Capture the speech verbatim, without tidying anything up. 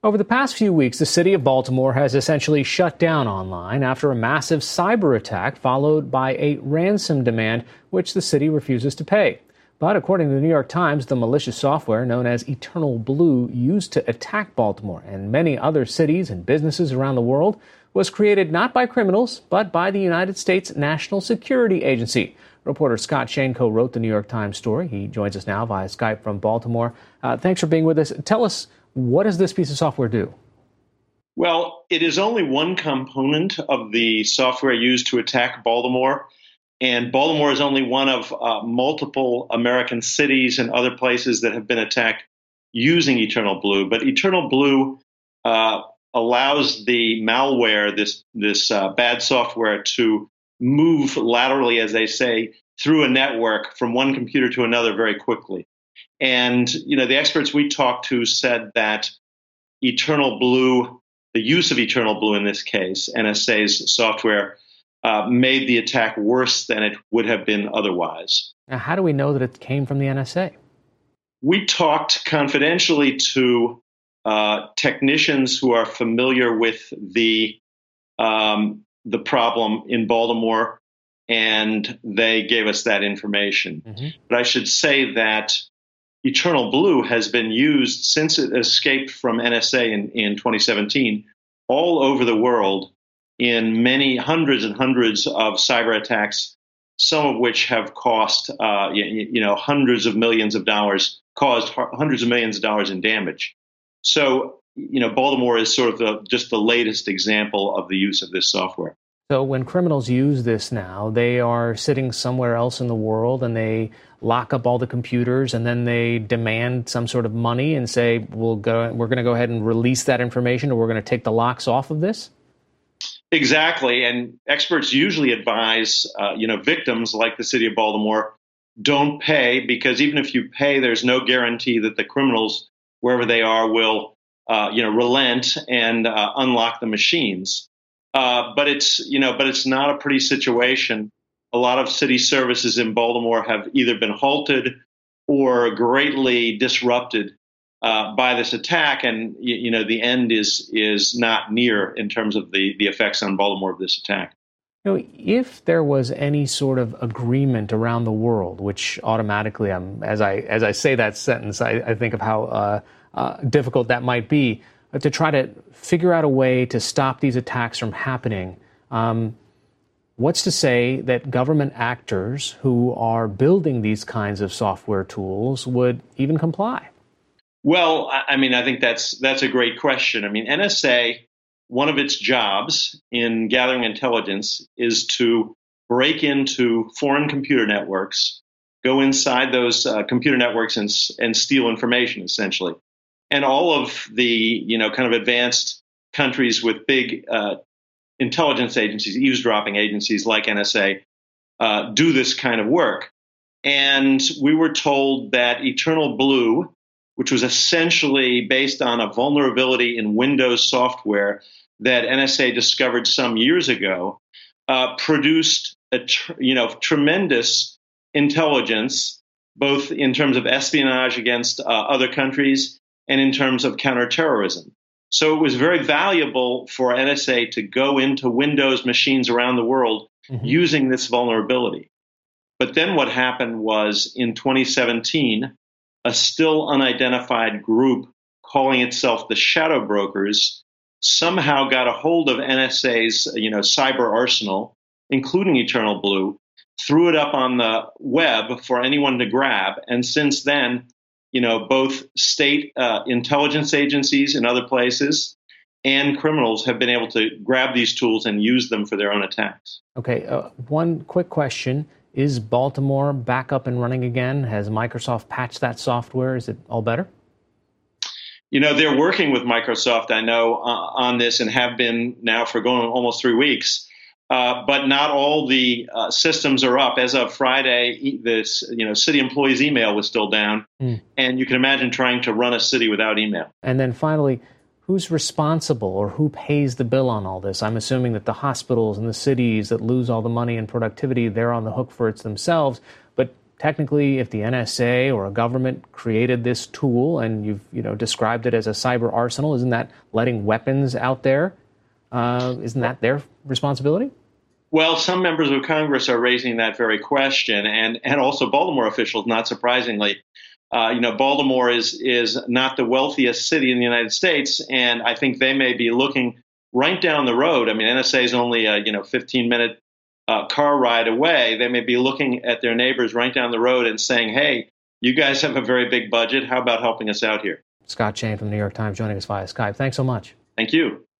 Over the past few weeks, the city of Baltimore has essentially shut down online after a massive cyber attack followed by a ransom demand, which the city refuses to pay. But according to the New York Times, the malicious software known as Eternal Blue, used to attack Baltimore and many other cities and businesses around the world, was created not by criminals, but by the United States National Security Agency. Reporter Scott Shanko wrote the New York Times story. He joins us now via Skype from Baltimore. Uh, thanks for being with us. Tell us, what does this piece of software do? Well, it is only one component of the software used to attack Baltimore. And Baltimore is only one of uh, multiple American cities and other places that have been attacked using Eternal Blue. But Eternal Blue uh, allows the malware, this this uh, bad software, to move laterally, as they say, through a network from one computer to another very quickly. And, you know, the experts we talked to said that Eternal Blue, the use of Eternal Blue in this case, N S A's software, uh, made the attack worse than it would have been otherwise. Now, how do we know that it came from the N S A? We talked confidentially to uh, technicians who are familiar with the um, the problem in Baltimore, and they gave us that information. Mm-hmm. But I should say that Eternal Blue has been used since it escaped from N S A in, in twenty seventeen all over the world in many hundreds and hundreds of cyber attacks, some of which have cost uh, you, you know hundreds of millions of dollars, caused hundreds of millions of dollars in damage. So, you know, Baltimore is sort of the, just the latest example of the use of this software. So when criminals use this now, they are sitting somewhere else in the world and they lock up all the computers and then they demand some sort of money and say, we'll go, we're going to go ahead and release that information, or we're going to take the locks off of this? Exactly. And experts usually advise, uh, you know, victims like the city of Baltimore, don't pay, because even if you pay, there's no guarantee that the criminals, wherever they are, will, uh, you know, relent and uh, unlock the machines. Uh, but it's, you know, but it's not a pretty situation. A lot of city services in Baltimore have either been halted or greatly disrupted uh, by this attack, and you, you know, the end is is not near in terms of the the effects on Baltimore of this attack. You know, if there was any sort of agreement around the world, which automatically, um, as I as I say that sentence, I, I think of how uh, uh, difficult that might be, uh, to try to figure out a way to stop these attacks from happening. Um, what's to say that government actors who are building these kinds of software tools would even comply? Well, I mean, I think that's that's a great question. I mean, N S A, one of its jobs in gathering intelligence is to break into foreign computer networks, go inside those uh, computer networks and, and steal information, essentially. And all of the, you know, kind of advanced countries with big uh, intelligence agencies, eavesdropping agencies like N S A, uh, do this kind of work. And we were told that Eternal Blue, which was essentially based on a vulnerability in Windows software that N S A discovered some years ago, uh, produced a tr- you know tremendous intelligence, both in terms of espionage against uh, other countries and in terms of counterterrorism. So it was very valuable for N S A to go into Windows machines around the world mm-hmm. using this vulnerability. But then what happened was in twenty seventeen, a still unidentified group calling itself the Shadow Brokers somehow got a hold of N S A's, you know, cyber arsenal, including Eternal Blue, threw it up on the web for anyone to grab. And since then, you know, both state uh, intelligence agencies in other places and criminals have been able to grab these tools and use them for their own attacks. Okay, uh, one quick question. Is Baltimore back up and running again? Has Microsoft patched that software? Is it all better? You know, they're working with Microsoft, I know, uh, on this and have been now for going almost three weeks. Uh, but not all the uh, systems are up. As of Friday, this you know city employees' email was still down, mm. and you can imagine trying to run a city without email. And then finally, who's responsible or who pays the bill on all this? I'm assuming that the hospitals and the cities that lose all the money and productivity, they're on the hook for it themselves. But technically, if the N S A or a government created this tool and you've you know described it as a cyber arsenal, isn't that letting weapons out there? Uh, isn't that their responsibility? Well, some members of Congress are raising that very question, and and also Baltimore officials, not surprisingly. Uh, you know, Baltimore is is not the wealthiest city in the United States, and I think they may be looking right down the road. I mean, N S A is only a you know fifteen minute uh, car ride away. They may be looking at their neighbors right down the road and saying, "Hey, you guys have a very big budget. How about helping us out here?" Scott Chain from the New York Times joining us via Skype. Thanks so much. Thank you.